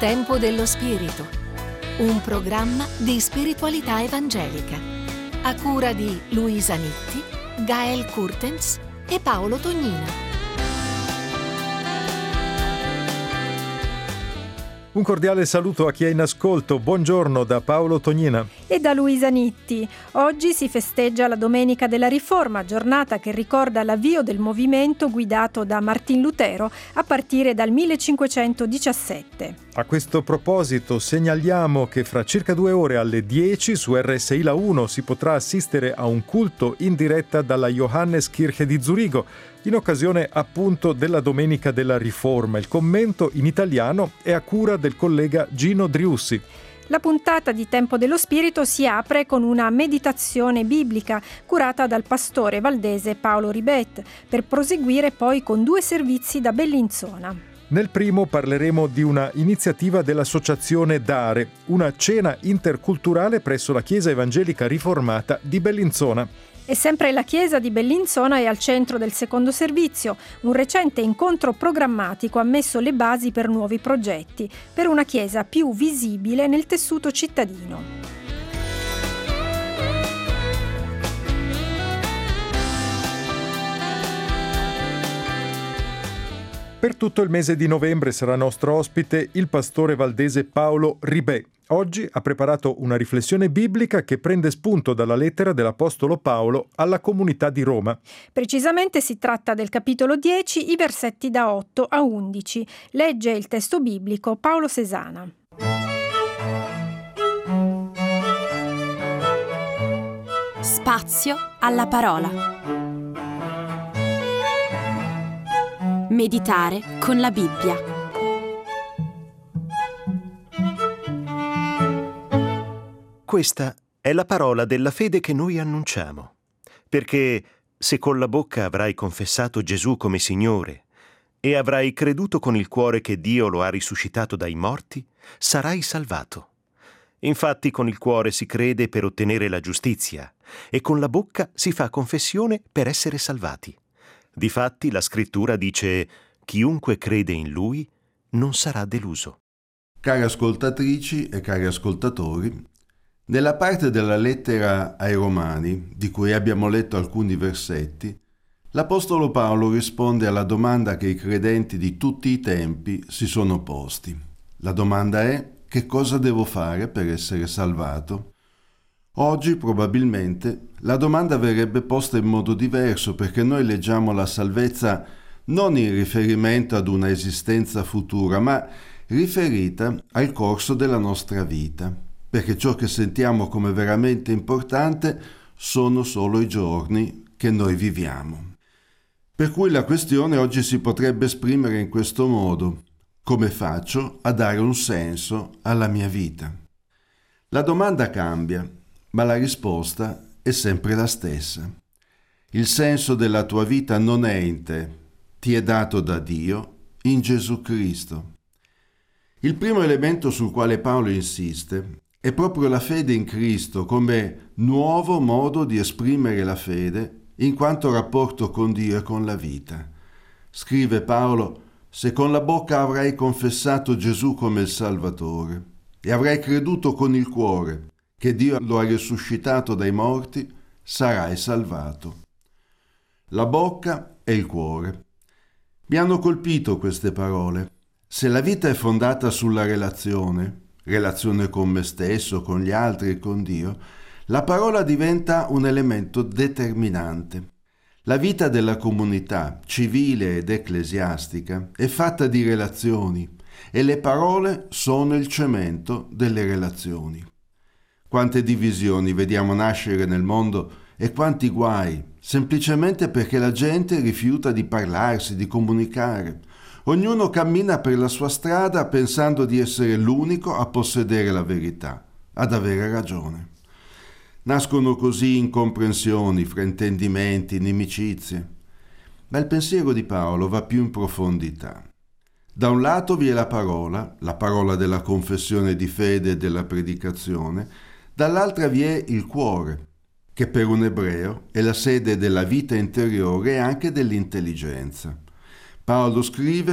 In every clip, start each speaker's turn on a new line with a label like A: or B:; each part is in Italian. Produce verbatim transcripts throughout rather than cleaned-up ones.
A: Tempo dello Spirito, un programma di spiritualità evangelica, a cura di Luisa Nitti, Gael Kurtens e Paolo Tognina.
B: Un cordiale saluto a chi è in ascolto. Buongiorno da Paolo Tognina
C: e da Luisa Nitti. Oggi si festeggia la Domenica della Riforma, giornata che ricorda l'avvio del movimento guidato da Martin Lutero a partire dal millecinquecentodiciassette.
B: A questo proposito segnaliamo che fra circa due ore alle dieci su R S I La uno si potrà assistere a un culto in diretta dalla Johanneskirche di Zurigo, in occasione appunto della Domenica della Riforma. Il commento in italiano è a cura del collega Gino Driussi.
C: La puntata di Tempo dello Spirito si apre con una meditazione biblica curata dal pastore valdese Paolo Ribet, per proseguire poi con due servizi da Bellinzona.
B: Nel primo parleremo di una iniziativa dell'associazione Dare, una cena interculturale presso la Chiesa Evangelica Riformata di Bellinzona.
C: E sempre la Chiesa di Bellinzona è al centro del secondo servizio. Un recente incontro programmatico ha messo le basi per nuovi progetti, per una Chiesa più visibile nel tessuto cittadino.
B: Per tutto il mese di novembre sarà nostro ospite il pastore valdese Paolo Ribet. Oggi ha preparato una riflessione biblica che prende spunto dalla lettera dell'Apostolo Paolo alla comunità di Roma.
C: Precisamente si tratta del capitolo dieci, i versetti da otto a undici. Legge il testo biblico Paolo Sesana.
D: Spazio alla parola. Meditare con la Bibbia.
E: Questa è la parola della fede che noi annunciamo, perché se con la bocca avrai confessato Gesù come Signore e avrai creduto con il cuore che Dio lo ha risuscitato dai morti, sarai salvato. Infatti con il cuore si crede per ottenere la giustizia e con la bocca si fa confessione per essere salvati. Difatti la scrittura dice: chiunque crede in Lui non sarà deluso.
F: Cari ascoltatrici e cari ascoltatori, nella parte della lettera ai Romani, di cui abbiamo letto alcuni versetti, l'Apostolo Paolo risponde alla domanda che i credenti di tutti i tempi si sono posti. La domanda è: che cosa devo fare per essere salvato? Oggi probabilmente la domanda verrebbe posta in modo diverso, perché noi leggiamo la salvezza non in riferimento ad una esistenza futura, ma riferita al corso della nostra vita, perché ciò che sentiamo come veramente importante sono solo i giorni che noi viviamo. Per cui la questione oggi si potrebbe esprimere in questo modo: come faccio a dare un senso alla mia vita? La domanda cambia, ma la risposta è sempre la stessa. Il senso della tua vita non è in te, ti è dato da Dio in Gesù Cristo. Il primo elemento sul quale Paolo insiste è proprio la fede in Cristo come nuovo modo di esprimere la fede in quanto rapporto con Dio e con la vita. Scrive Paolo: se con la bocca avrai confessato Gesù come il Salvatore e avrai creduto con il cuore che Dio lo ha risuscitato dai morti, sarai salvato. La bocca e il cuore. Mi hanno colpito queste parole. Se la vita è fondata sulla relazione, relazione con me stesso, con gli altri e con Dio, la parola diventa un elemento determinante. La vita della comunità civile ed ecclesiastica è fatta di relazioni e le parole sono il cemento delle relazioni. Quante divisioni vediamo nascere nel mondo e quanti guai, semplicemente perché la gente rifiuta di parlarsi, di comunicare. Ognuno cammina per la sua strada pensando di essere l'unico a possedere la verità, ad avere ragione. Nascono così incomprensioni, fraintendimenti, inimicizie. Ma il pensiero di Paolo va più in profondità. Da un lato vi è la parola, la parola della confessione di fede e della predicazione, dall'altra vi è il cuore, che per un ebreo è la sede della vita interiore e anche dell'intelligenza. Paolo scrive: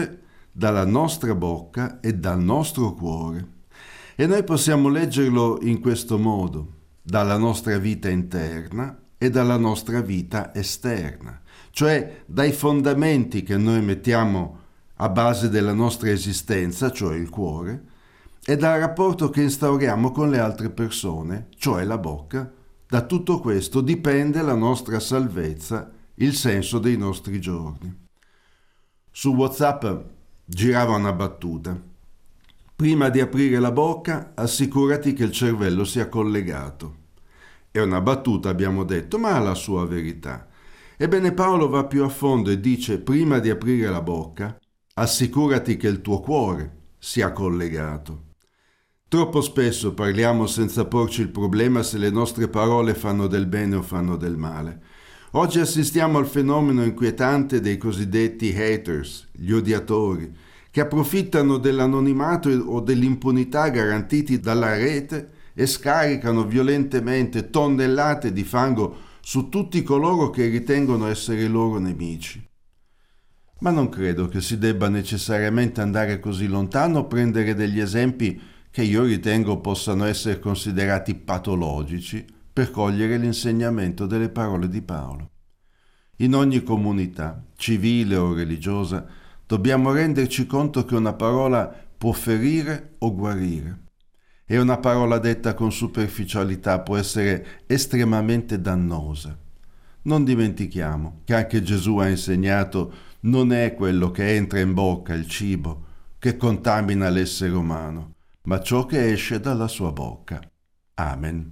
F: dalla nostra bocca e dal nostro cuore. E noi possiamo leggerlo in questo modo: dalla nostra vita interna e dalla nostra vita esterna, cioè dai fondamenti che noi mettiamo a base della nostra esistenza, cioè il cuore, e dal rapporto che instauriamo con le altre persone, cioè la bocca. Da tutto questo dipende la nostra salvezza, il senso dei nostri giorni. Su WhatsApp girava una battuta: prima di aprire la bocca, assicurati che il cervello sia collegato. È una battuta, abbiamo detto, ma ha la sua verità. Ebbene, Paolo va più a fondo e dice: prima di aprire la bocca, assicurati che il tuo cuore sia collegato. Troppo spesso parliamo senza porci il problema se le nostre parole fanno del bene o fanno del male. Oggi assistiamo al fenomeno inquietante dei cosiddetti haters, gli odiatori, che approfittano dell'anonimato o dell'impunità garantiti dalla rete e scaricano violentemente tonnellate di fango su tutti coloro che ritengono essere i loro nemici. Ma non credo che si debba necessariamente andare così lontano o prendere degli esempi che io ritengo possano essere considerati patologici per cogliere l'insegnamento delle parole di Paolo. In ogni comunità, civile o religiosa, dobbiamo renderci conto che una parola può ferire o guarire, e una parola detta con superficialità può essere estremamente dannosa. Non dimentichiamo che anche Gesù ha insegnato: non è quello che entra in bocca, il cibo, che contamina l'essere umano, ma ciò che esce dalla sua bocca. Amen.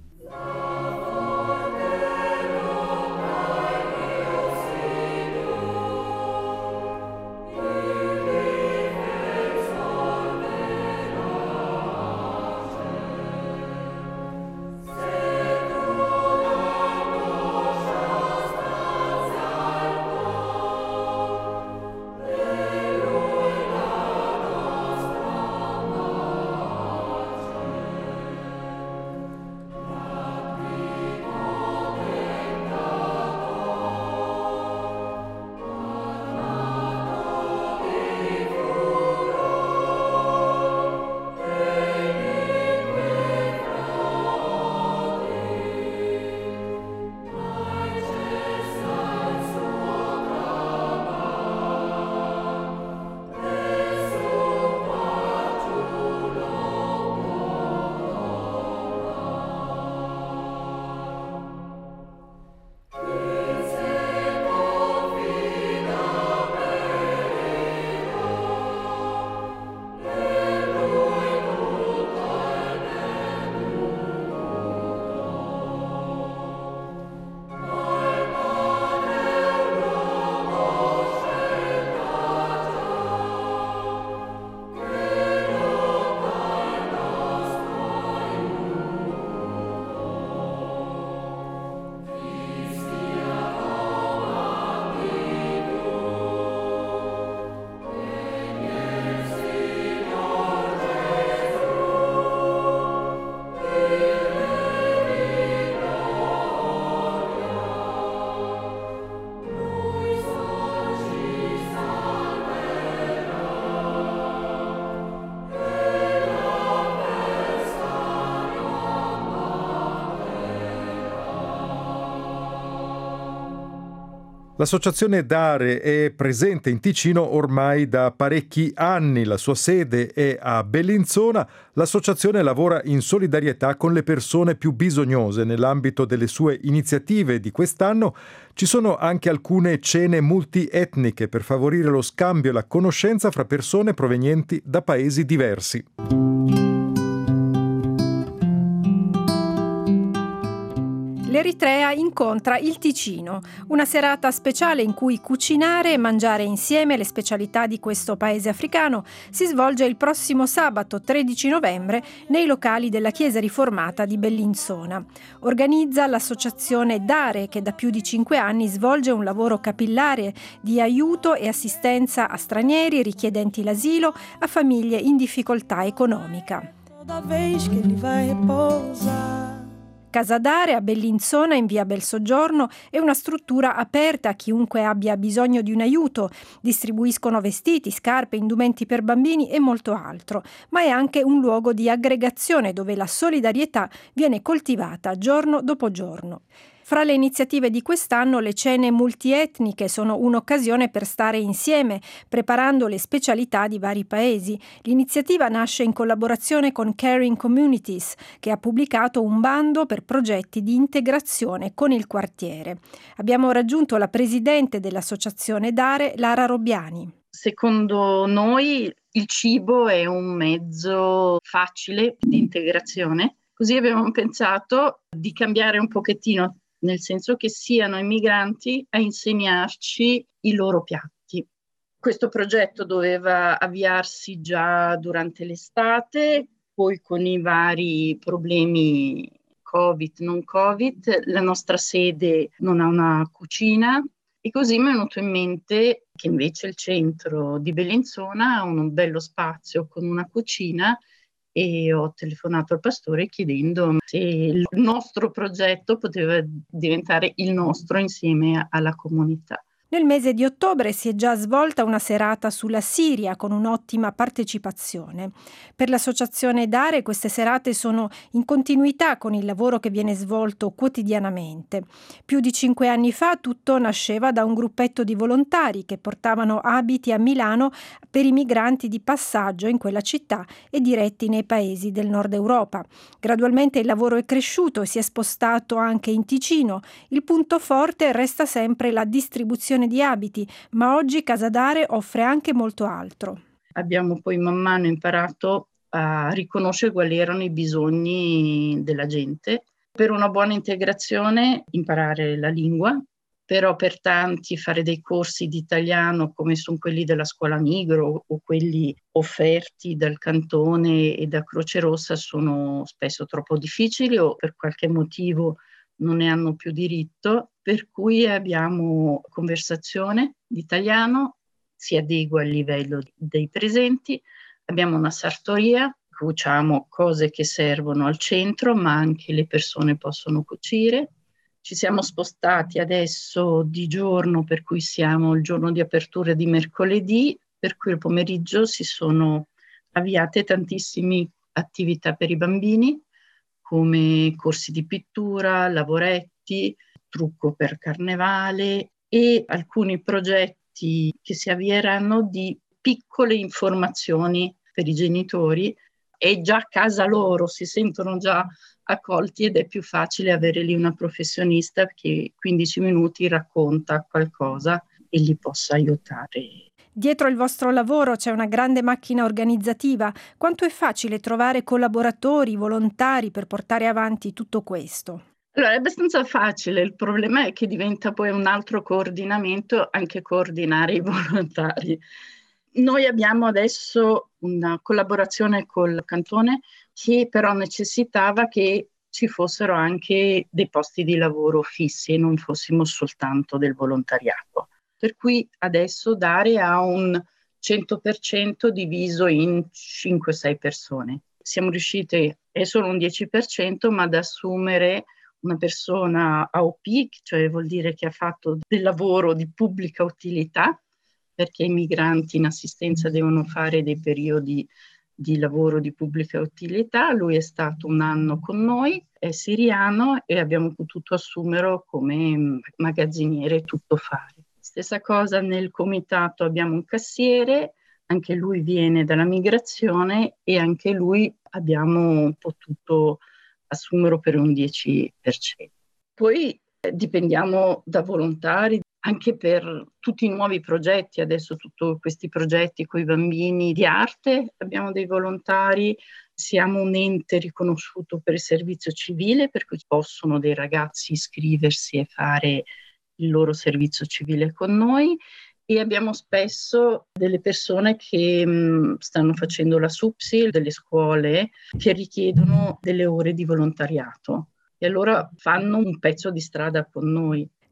B: L'associazione Dare è presente in Ticino ormai da parecchi anni, la sua sede è a Bellinzona. L'associazione lavora in solidarietà con le persone più bisognose. Nell'ambito delle sue iniziative di quest'anno ci sono anche alcune cene multietniche per favorire lo scambio e la conoscenza fra persone provenienti da paesi diversi.
C: L'Eritrea incontra il Ticino, una serata speciale in cui cucinare e mangiare insieme le specialità di questo paese africano si svolge il prossimo sabato tredici novembre nei locali della Chiesa Riformata di Bellinzona. Organizza l'associazione Dare, che da più di cinque anni svolge un lavoro capillare di aiuto e assistenza a stranieri, richiedenti l'asilo, a famiglie in difficoltà economica.
G: Toda vez que ele vai repousar.
C: Casa Dare a Bellinzona in via Belsoggiorno è una struttura aperta a chiunque abbia bisogno di un aiuto. Distribuiscono vestiti, scarpe, indumenti per bambini e molto altro, ma è anche un luogo di aggregazione dove la solidarietà viene coltivata giorno dopo giorno. Fra le iniziative di quest'anno le cene multietniche sono un'occasione per stare insieme, preparando le specialità di vari paesi. L'iniziativa nasce in collaborazione con Caring Communities, che ha pubblicato un bando per progetti di integrazione con il quartiere. Abbiamo raggiunto la presidente dell'associazione Dare, Lara Robbiani.
G: Secondo noi il cibo è un mezzo facile di integrazione, così abbiamo pensato di cambiare un pochettino, nel senso che siano i migranti a insegnarci i loro piatti. Questo progetto doveva avviarsi già durante l'estate, poi con i vari problemi Covid, non Covid, la nostra sede non ha una cucina e così mi è venuto in mente che invece il centro di Bellinzona ha un bello spazio con una cucina e ho telefonato al pastore chiedendo se il nostro progetto poteva diventare il nostro insieme alla comunità.
C: Nel mese di ottobre si è già svolta una serata sulla Siria con un'ottima partecipazione. Per l'associazione Dare queste serate sono in continuità con il lavoro che viene svolto quotidianamente. Più di cinque anni fa tutto nasceva da un gruppetto di volontari che portavano abiti a Milano per i migranti di passaggio in quella città e diretti nei paesi del nord Europa. Gradualmente il lavoro è cresciuto e si è spostato anche in Ticino. Il punto forte resta sempre la distribuzione di abiti, ma oggi Casa Dare offre anche molto altro.
G: Abbiamo poi man mano imparato a riconoscere quali erano i bisogni della gente. Per una buona integrazione imparare la lingua, però per tanti fare dei corsi di italiano come sono quelli della scuola Migro o quelli offerti dal Cantone e da Croce Rossa sono spesso troppo difficili o per qualche motivo non ne hanno più diritto, per cui abbiamo conversazione di italiano, si adegua al livello dei presenti, abbiamo una sartoria, cuciamo cose che servono al centro, ma anche le persone possono cucire. Ci siamo spostati adesso di giorno, per cui siamo il giorno di apertura di mercoledì, per cui il pomeriggio si sono avviate tantissime attività per i bambini, come corsi di pittura, lavoretti, trucco per carnevale e alcuni progetti che si avvieranno di piccole informazioni per i genitori e già a casa loro si sentono già accolti ed è più facile avere lì una professionista che quindici minuti racconta qualcosa e li possa aiutare.
C: Dietro il vostro lavoro c'è una grande macchina organizzativa. Quanto è facile trovare collaboratori, volontari per portare avanti tutto questo?
G: Allora, è abbastanza facile, il problema è che diventa poi un altro coordinamento, anche coordinare i volontari. Noi abbiamo adesso una collaborazione col Cantone che però necessitava che ci fossero anche dei posti di lavoro fissi e non fossimo soltanto del volontariato. Per cui adesso Dare ha un cento per cento diviso in cinque sei persone. Siamo riusciti, è solo un dieci per cento, ma ad assumere una persona A O P, cioè vuol dire che ha fatto del lavoro di pubblica utilità, perché i migranti in assistenza devono fare dei periodi di lavoro di pubblica utilità. Lui è stato un anno con noi, è siriano e abbiamo potuto assumerlo come magazziniere tuttofare. Stessa cosa nel comitato, abbiamo un cassiere, anche lui viene dalla migrazione e anche lui abbiamo potuto assumerlo per un dieci per cento. Poi eh, dipendiamo da volontari anche per tutti i nuovi progetti, adesso tutti questi progetti con i bambini di arte, abbiamo dei volontari, siamo un ente riconosciuto per il servizio civile, per cui possono dei ragazzi iscriversi e fare il loro servizio civile con noi e abbiamo spesso delle persone che mh, stanno facendo la SUPSI, delle scuole che richiedono delle ore di volontariato e allora fanno un pezzo di strada con noi.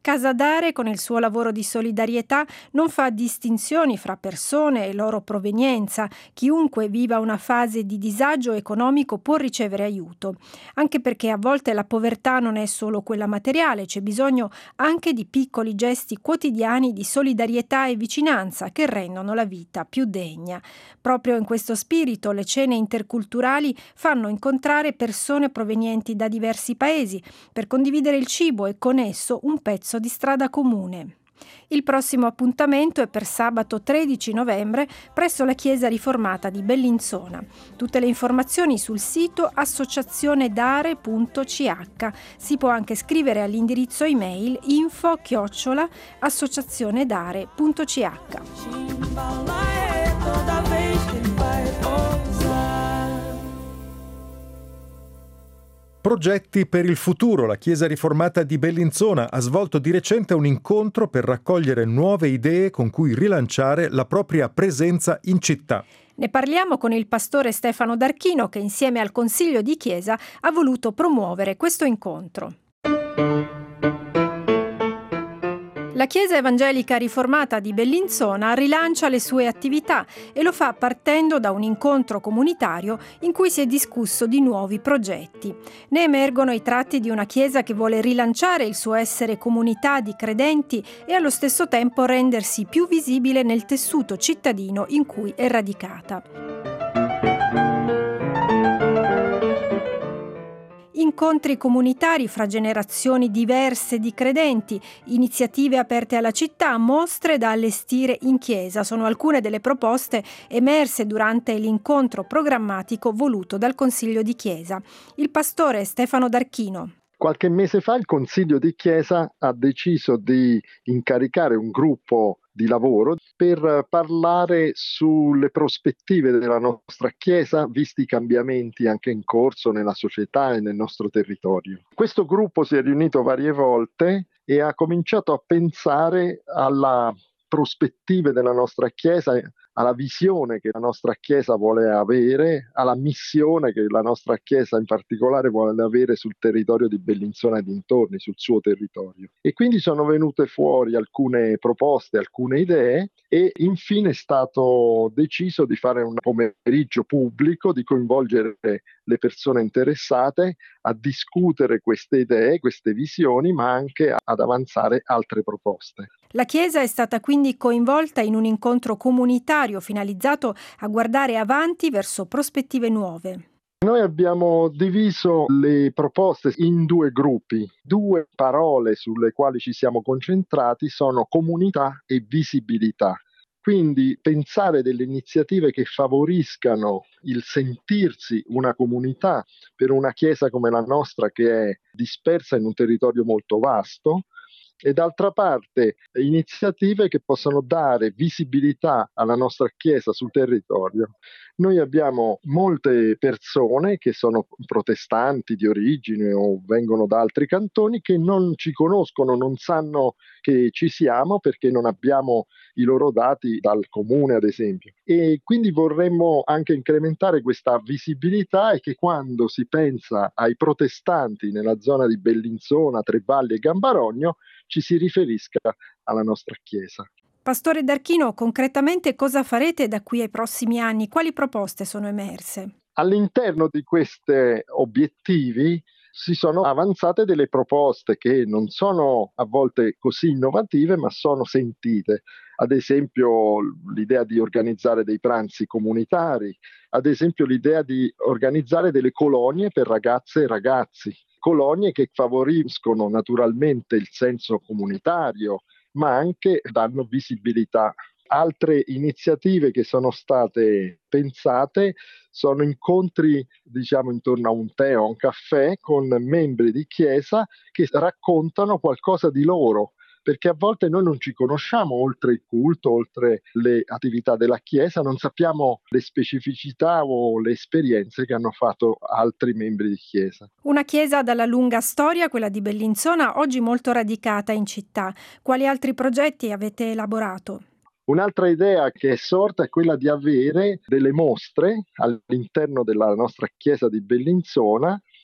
C: Casa Dare, con il suo lavoro di solidarietà, non fa distinzioni fra persone e loro provenienza. Chiunque viva una fase di disagio economico può ricevere aiuto, anche perché a volte la povertà non è solo quella materiale, c'è bisogno anche di piccoli gesti quotidiani di solidarietà e vicinanza che rendono la vita più degna. Proprio in questo spirito le cene interculturali fanno incontrare persone provenienti da diversi paesi per condividere il cibo e con esso un pezzo di strada comune. Il prossimo appuntamento è per sabato tredici novembre presso la Chiesa Riformata di Bellinzona. Tutte le informazioni sul sito associazionedare punto c h. Si può anche scrivere all'indirizzo email info chiocciola associazionedare punto c h.
B: Progetti per il futuro. La Chiesa Riformata di Bellinzona ha svolto di recente un incontro per raccogliere nuove idee con cui rilanciare la propria presenza in città.
C: Ne parliamo con il pastore Stefano D'Archino, che insieme al Consiglio di Chiesa ha voluto promuovere questo incontro. La Chiesa Evangelica Riformata di Bellinzona rilancia le sue attività e lo fa partendo da un incontro comunitario in cui si è discusso di nuovi progetti. Ne emergono i tratti di una Chiesa che vuole rilanciare il suo essere comunità di credenti e allo stesso tempo rendersi più visibile nel tessuto cittadino in cui è radicata. Incontri comunitari fra generazioni diverse di credenti, iniziative aperte alla città, mostre da allestire in chiesa sono alcune delle proposte emerse durante l'incontro programmatico voluto dal Consiglio di Chiesa. Il pastore Stefano D'Archino.
H: Qualche mese fa il Consiglio di Chiesa ha deciso di incaricare un gruppo di lavoro per parlare sulle prospettive della nostra Chiesa, visti i cambiamenti anche in corso nella società e nel nostro territorio. Questo gruppo si è riunito varie volte e ha cominciato a pensare alla prospettive della nostra Chiesa, alla visione che la nostra Chiesa vuole avere, alla missione che la nostra Chiesa in particolare vuole avere sul territorio di Bellinzona e dintorni, sul suo territorio. E quindi sono venute fuori alcune proposte, alcune idee e infine è stato deciso di fare un pomeriggio pubblico, di coinvolgere le persone interessate a discutere queste idee, queste visioni, ma anche ad avanzare altre proposte.
C: La Chiesa è stata quindi coinvolta in un incontro comunitario finalizzato a guardare avanti verso prospettive nuove.
H: Noi abbiamo diviso le proposte in due gruppi. Due parole sulle quali ci siamo concentrati sono comunità e visibilità. Quindi pensare delle iniziative che favoriscano il sentirsi una comunità per una Chiesa come la nostra che è dispersa in un territorio molto vasto, e d'altra parte iniziative che possono dare visibilità alla nostra Chiesa sul territorio. Noi abbiamo molte persone che sono protestanti di origine o vengono da altri cantoni che non ci conoscono, non sanno che ci siamo perché non abbiamo i loro dati dal comune, ad esempio. E quindi vorremmo anche incrementare questa visibilità e che quando si pensa ai protestanti nella zona di Bellinzona, Tre Valli e Gambarogno ci si riferisca alla nostra Chiesa.
C: Pastore D'Archino, concretamente cosa farete da qui ai prossimi anni? Quali proposte sono emerse?
H: All'interno di questi obiettivi si sono avanzate delle proposte che non sono a volte così innovative, ma sono sentite. Ad esempio l'idea di organizzare dei pranzi comunitari, ad esempio l'idea di organizzare delle colonie per ragazze e ragazzi, colonie che favoriscono naturalmente il senso comunitario, ma anche danno visibilità. Altre iniziative che sono state pensate sono incontri, diciamo, intorno a un tè o a un caffè con membri di chiesa che raccontano qualcosa di loro, perché a volte noi non ci conosciamo oltre il culto, oltre le attività della Chiesa, non sappiamo le specificità o le esperienze che hanno fatto altri membri di Chiesa.
C: Una Chiesa dalla lunga storia, quella di Bellinzona, oggi molto radicata in città. Quali altri progetti avete elaborato?
H: Un'altra idea che è sorta è quella di avere delle mostre all'interno della nostra Chiesa di Bellinzona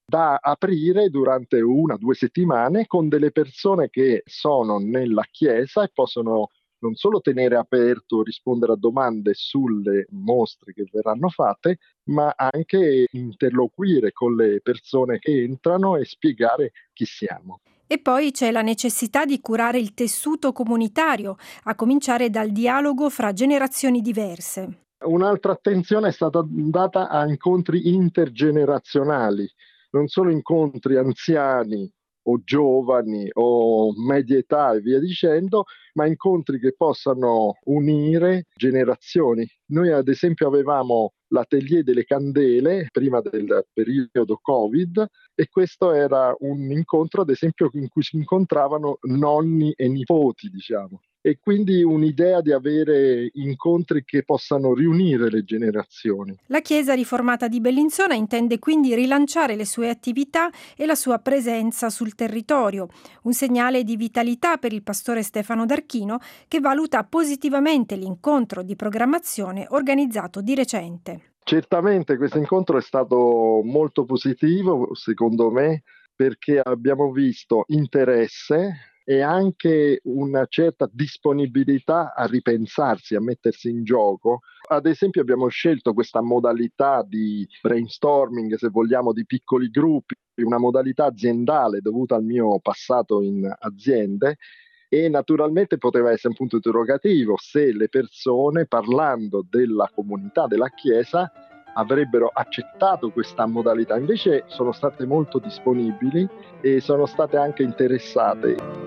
H: da aprire durante una o due settimane con delle persone che sono nella chiesa e possono non solo tenere aperto, rispondere a domande sulle mostre che verranno fatte, ma anche interloquire con le persone che entrano e spiegare chi siamo.
C: E poi c'è la necessità di curare il tessuto comunitario, a cominciare dal dialogo fra generazioni diverse.
H: Un'altra attenzione è stata data a incontri intergenerazionali, non solo incontri anziani o giovani o media età e via dicendo, ma incontri che possano unire generazioni. Noi ad esempio avevamo l'atelier delle candele prima del periodo Covid e questo era un incontro ad esempio in cui si incontravano nonni e nipoti, diciamo. E quindi un'idea di avere incontri che possano riunire le generazioni.
C: La Chiesa riformata di Bellinzona intende quindi rilanciare le sue attività e la sua presenza sul territorio, un segnale di vitalità per il pastore Stefano D'Archino, che valuta positivamente l'incontro di programmazione organizzato di recente.
H: Certamente questo incontro è stato molto positivo, secondo me, perché abbiamo visto interesse e anche una certa disponibilità a ripensarsi, a mettersi in gioco. Ad esempio abbiamo scelto questa modalità di brainstorming, se vogliamo, di piccoli gruppi, una modalità aziendale dovuta al mio passato in aziende, e naturalmente poteva essere un punto interrogativo se le persone, parlando della comunità della Chiesa, avrebbero accettato questa modalità. Invece sono state molto disponibili e sono state anche interessate.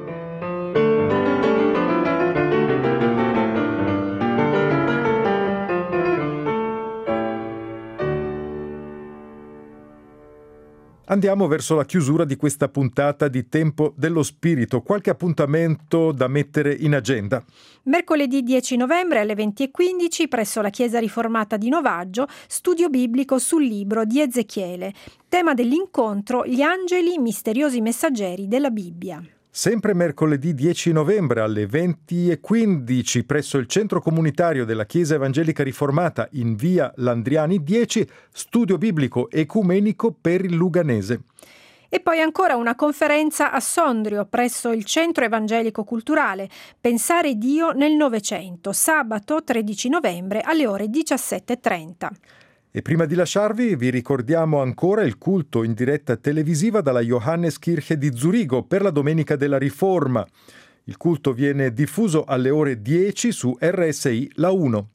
B: Andiamo verso la chiusura di questa puntata di Tempo dello Spirito. Qualche appuntamento da mettere in agenda?
C: Mercoledì dieci novembre alle venti e quindici presso la Chiesa Riformata di Novaggio, studio biblico sul libro di Ezechiele. Tema dell'incontro: gli angeli misteriosi messaggeri della Bibbia.
B: Sempre mercoledì dieci novembre alle venti e quindici presso il centro comunitario della Chiesa Evangelica Riformata in via Landriani dieci, studio biblico ecumenico per il Luganese.
C: E poi ancora una conferenza a Sondrio presso il Centro Evangelico Culturale, Pensare Dio nel Novecento, sabato tredici novembre alle ore diciassette e trenta.
B: E prima di lasciarvi vi ricordiamo ancora il culto in diretta televisiva dalla Johanneskirche di Zurigo per la Domenica della Riforma. Il culto viene diffuso alle ore dieci su R S I La uno.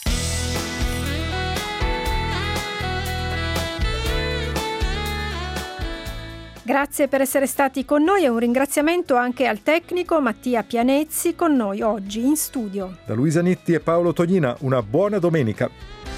C: Grazie per essere stati con noi e un ringraziamento anche al tecnico Mattia Pianezzi con noi oggi in studio.
B: Da Luisa Nitti e Paolo Tognina, una buona domenica.